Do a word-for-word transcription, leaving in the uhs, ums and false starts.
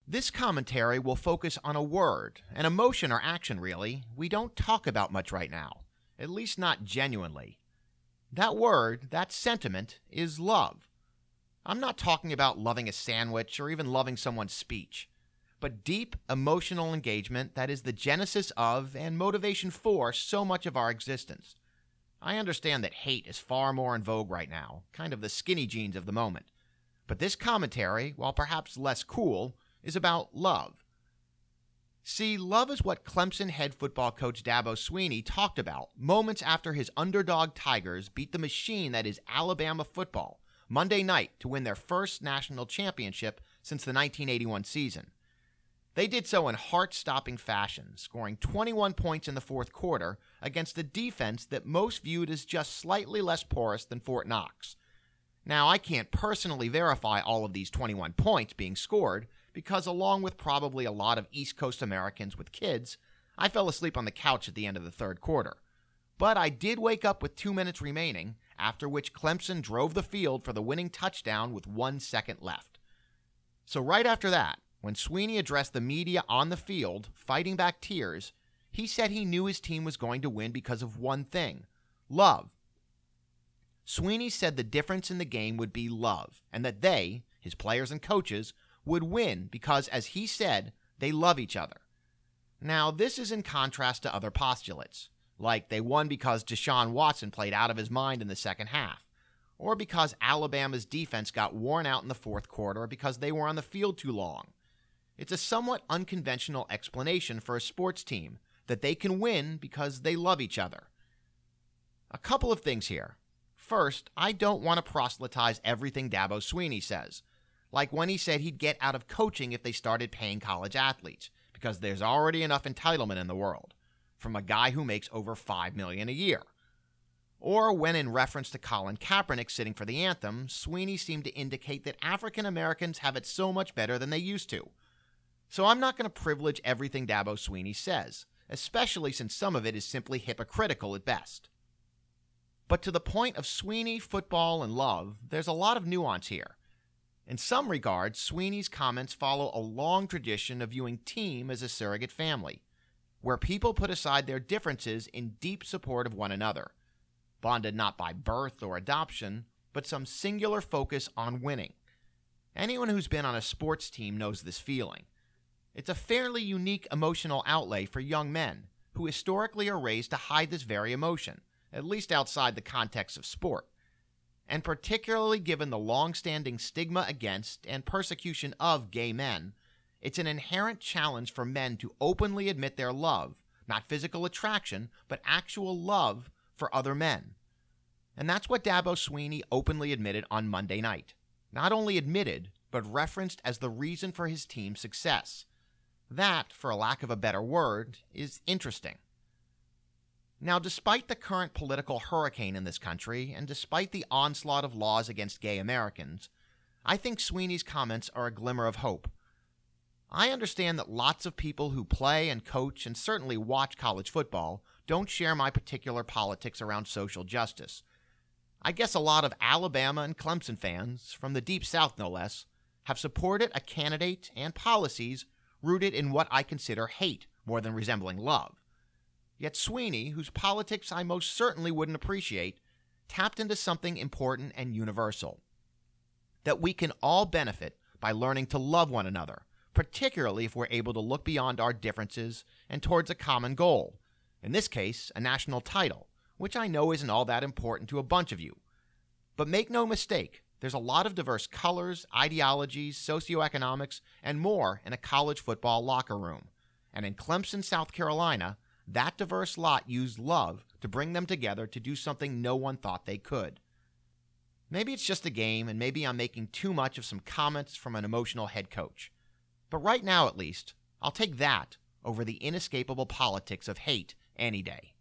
This commentary will focus on a word, an emotion or action really, we don't talk about much right now, at least not genuinely. That word, that sentiment, is love. I'm not talking about loving a sandwich or even loving someone's speech, but deep emotional engagement that is the genesis of and motivation for so much of our existence. I understand that hate is far more in vogue right now, kind of the skinny jeans of the moment. But this commentary, while perhaps less cool, is about love. See, love is what Clemson head football coach Dabo Swinney talked about moments after his underdog Tigers beat the machine that is Alabama football Monday night to win their first national championship since the nineteen eighty-one season. They did so in heart-stopping fashion, scoring twenty-one points in the fourth quarter against a defense that most viewed as just slightly less porous than Fort Knox. Now, I can't personally verify all of these twenty-one points being scored because, along with probably a lot of East Coast Americans with kids, I fell asleep on the couch at the end of the third quarter. But I did wake up with two minutes remaining, after which Clemson drove the field for the winning touchdown with one second left. So right after that, when Swinney addressed the media on the field, fighting back tears, he said he knew his team was going to win because of one thing: love. Swinney said the difference in the game would be love, and that they, his players and coaches, would win because, as he said, they love each other. Now, this is in contrast to other postulates, like they won because Deshaun Watson played out of his mind in the second half, or because Alabama's defense got worn out in the fourth quarter because they were on the field too long. It's a somewhat unconventional explanation for a sports team, that they can win because they love each other. A couple of things here. First, I don't want to proselytize everything Dabo Swinney says, like when he said he'd get out of coaching if they started paying college athletes, because there's already enough entitlement in the world, from a guy who makes over five million dollars a year. Or when, in reference to Colin Kaepernick sitting for the anthem, Swinney seemed to indicate that African Americans have it so much better than they used to. So I'm not going to privilege everything Dabo Swinney says, especially since some of it is simply hypocritical at best. But to the point of Swinney, football, and love, there's a lot of nuance here. In some regards, Swinney's comments follow a long tradition of viewing team as a surrogate family, where people put aside their differences in deep support of one another, bonded not by birth or adoption, but some singular focus on winning. Anyone who's been on a sports team knows this feeling. It's a fairly unique emotional outlay for young men, who historically are raised to hide this very emotion, at least outside the context of sport. And particularly given the long-standing stigma against and persecution of gay men, it's an inherent challenge for men to openly admit their love, not physical attraction, but actual love for other men. And that's what Dabo Swinney openly admitted on Monday night. Not only admitted, but referenced as the reason for his team's success. That, for a lack of a better word, is interesting. Now, despite the current political hurricane in this country, and despite the onslaught of laws against gay Americans, I think Swinney's comments are a glimmer of hope. I understand that lots of people who play and coach and certainly watch college football don't share my particular politics around social justice. I guess a lot of Alabama and Clemson fans, from the Deep South no less, have supported a candidate and policies rooted in what I consider hate more than resembling love. Yet Swinney, whose politics I most certainly wouldn't appreciate, tapped into something important and universal. That we can all benefit by learning to love one another, particularly if we're able to look beyond our differences and towards a common goal. In this case, a national title, which I know isn't all that important to a bunch of you. But make no mistake, there's a lot of diverse colors, ideologies, socioeconomics, and more in a college football locker room. And in Clemson, South Carolina, that diverse lot used love to bring them together to do something no one thought they could. Maybe it's just a game, and maybe I'm making too much of some comments from an emotional head coach. But right now, at least, I'll take that over the inescapable politics of hate any day.